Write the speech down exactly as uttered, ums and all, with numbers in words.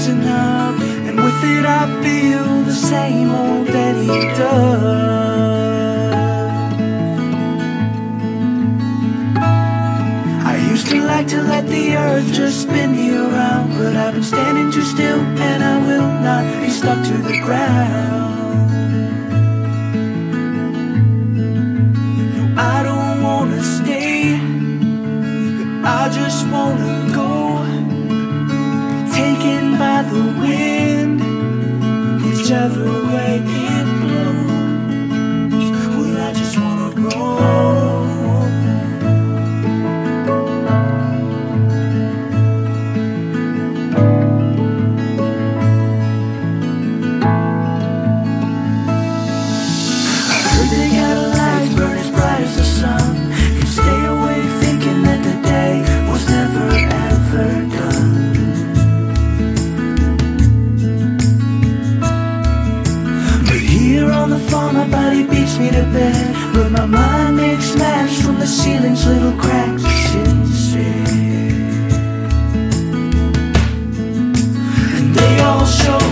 rising up, and with it I feel the same old that he does. I used to like to let the earth just spin me around, but I've been standing too still and I will not be stuck to the ground. No, I don't wanna stay, I just wanna go, taken by the wind, whichever way it blows. Well, I just wanna roll. I heard they got lights burn as bright as the sun. You stay awake thinking that the day was never ever done. Here on the farm, my body beats me to bed, but my mind makes maps from the ceiling's little cracks instead. And they all show